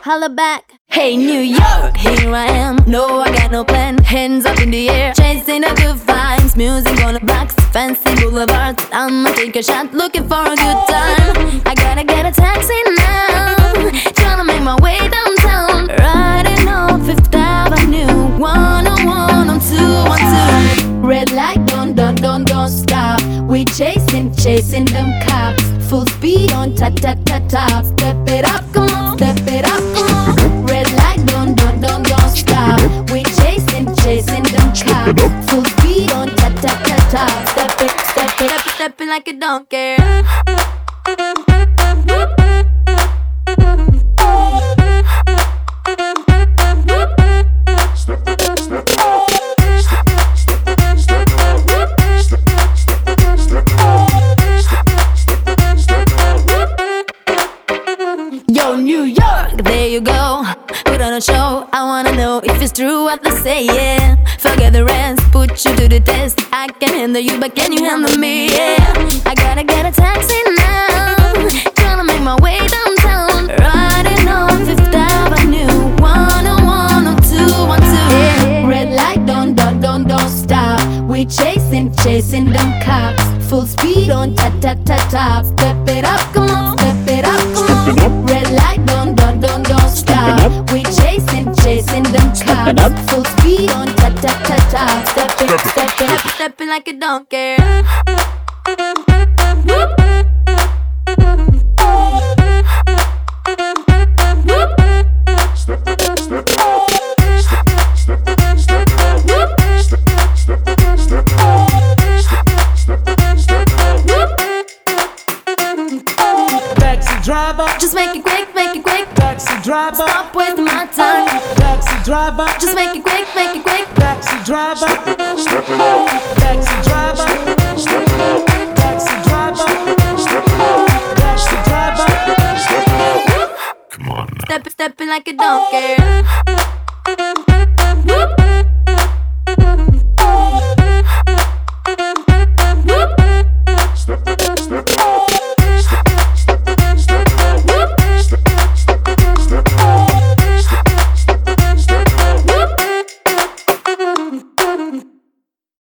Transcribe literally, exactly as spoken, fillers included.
holla back. Hey New York, here I am. No, I got no plan. Hands up in the air, chasing the good vibes. Music on the blocks, fancy boulevards. I'ma take a shot, looking for a good time. I gotta get a taxi now, tryna make my way downtown. Riding on Fifth Avenue, one oh one on two one two. Red light, don't, don't, don't, don't stop. We chasing, chasing them cops. Full speed on ta ta ta top. Step it up, come on, step it up, come on. Red light, don't, don't, don't, don't stop. We chasing, chasing them cops. Full speed on ta ta ta top. Step it, step it up, step it like you don't care. Yo, New York, there you go. Put on a show, I wanna know if it's true what they say, yeah. Forget the rest, put you to the test. I can handle you, but can you handle me, yeah. I gotta get a taxi now, tryna make my way downtown. Riding on Fifth Avenue, one oh one on two one two, yeah. Red light, don't, don't, don't, don't stop. We chasing, chasing them cops. Full speed on ta ta ta top. Step it up, come on, step it up, come on. Red light, don't, don't, don't, don't stop. We chasing, chasing them cops. Full speed on ta ta ta top. Step it, step it up, step it like you don't care. Driver, just make it quick, make it quick. Taxi driver, stop wasting my time. Taxi driver, just make it quick, make it quick. Taxi driver, step it up. Taxi driver, step it up. Taxi driver, step it up. Taxi driver, step it up. Come on now. Step it, step it like you don't care.